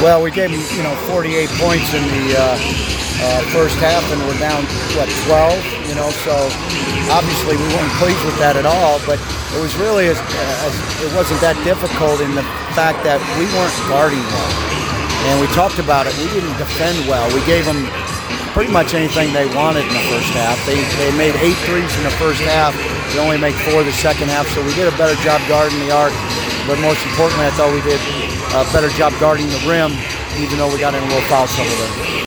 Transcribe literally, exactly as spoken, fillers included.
Well, we gave them, you know, forty-eight points in the uh, uh, first half, and we're down, what, twelve? You know, so obviously we weren't pleased with that at all. But it was really, as, as, it wasn't that difficult in the fact that we weren't guarding well, and we talked about it. We didn't defend well. We gave them pretty much anything they wanted in the first half. They they made eight threes in the first half. We only made four the second half, so we did a better job guarding the arc. But most importantly, I thought we did a better job guarding the rim, even though we got in a little foul trouble there.